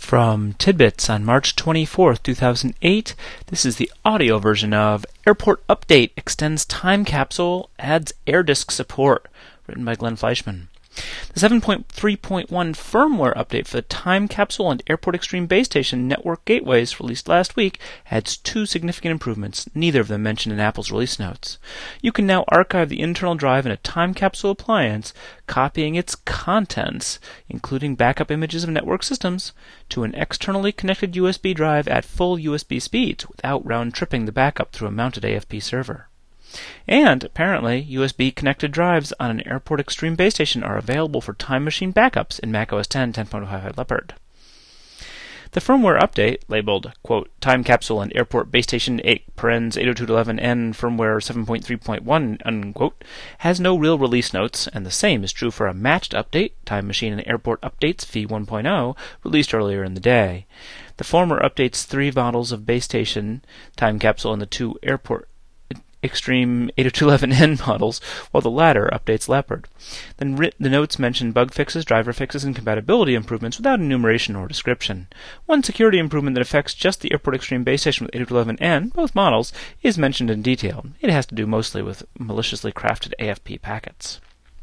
From Tidbits on March 24th, 2008, this is the audio version of Airport Update Extends Time Capsule, Adds AirDisk Support, written by Glenn Fleischman. The 7.3.1 firmware update for the Time Capsule and Airport Extreme Base Station network gateways released last week adds two significant improvements, neither of them mentioned in Apple's release notes. You can now archive the internal drive in a Time Capsule appliance, copying its contents, including backup images of network systems, to an externally connected USB drive at full USB speeds without round-tripping the backup through a mounted AFP server. And, apparently, USB-connected drives on an Airport Extreme Base Station are available for Time Machine backups in macOS 10 10.05 Leopard. The firmware update, labeled, quote, Time Capsule and Airport Base Station 8.802.11n firmware 7.3.1, unquote, has no real release notes, and the same is true for a matched update, Time Machine and Airport Updates v 1.0, released earlier in the day. The former updates three models of base station, Time Capsule, and the two Airport Extreme 802.11n models, while the latter updates Leopard. Then the notes mention bug fixes, driver fixes, and compatibility improvements without enumeration or description. One security improvement that affects just the Airport Extreme Base Station with 802.11n, both models, is mentioned in detail. It has to do mostly with maliciously crafted AFP packets.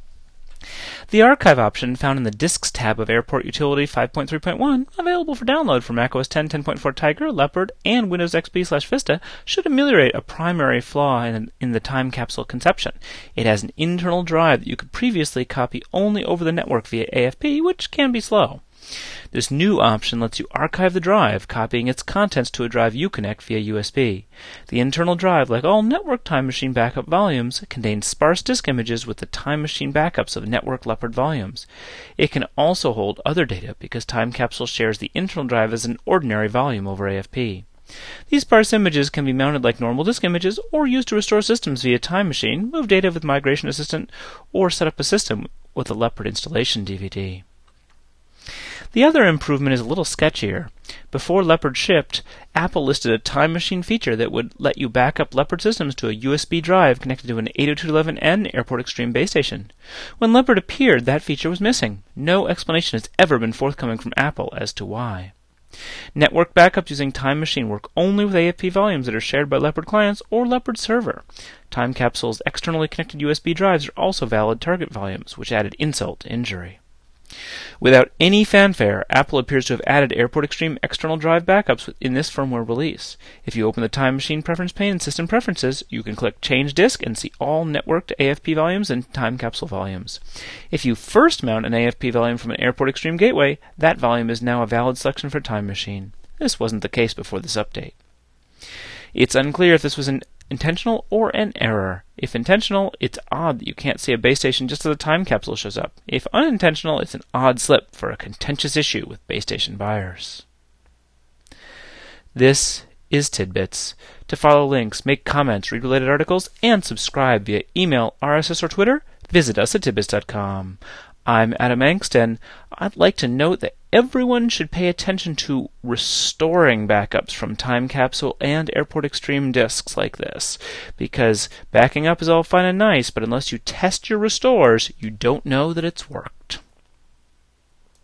The archive option found in the Disks tab of Airport Utility 5.3.1, available for download from macOS 10 10.4 Tiger, Leopard, and Windows XP/Vista, should ameliorate a primary flaw in the Time Capsule conception. It has an internal drive that you could previously copy only over the network via AFP, which can be slow. This new option lets you archive the drive, copying its contents to a drive Uconnect via USB. The internal drive, like all network Time Machine backup volumes, contains sparse disk images with the Time Machine backups of network Leopard volumes. It can also hold other data because Time Capsule shares the internal drive as an ordinary volume over AFP. These sparse images can be mounted like normal disk images or used to restore systems via Time Machine, move data with Migration Assistant, or set up a system with a Leopard installation DVD. The other improvement is a little sketchier. Before Leopard shipped, Apple listed a Time Machine feature that would let you back up Leopard systems to a USB drive connected to an 802.11n Airport Extreme Base Station. When Leopard appeared, that feature was missing. No explanation has ever been forthcoming from Apple as to why. Network backups using Time Machine work only with AFP volumes that are shared by Leopard clients or Leopard server. Time Capsule's externally connected USB drives are also valid target volumes, which added insult to injury. Without any fanfare, Apple appears to have added Airport Extreme external drive backups in this firmware release. If you open the Time Machine preference pane in System Preferences, you can click Change Disk and see all networked AFP volumes and Time Capsule volumes. If you first mount an AFP volume from an Airport Extreme gateway, that volume is now a valid selection for Time Machine. This wasn't the case before this update. It's unclear if this was an intentional or an error. If intentional, it's odd that you can't see a base station just as a Time Capsule shows up. If unintentional, it's an odd slip for a contentious issue with base station buyers. This is Tidbits. To follow links, make comments, read related articles, and subscribe via email, RSS, or Twitter, visit us at tidbits.com. I'm Adam Engst, and I'd like to note that everyone should pay attention to restoring backups from Time Capsule and Airport Extreme disks like this, because backing up is all fine and nice, but unless you test your restores, you don't know that it's worked.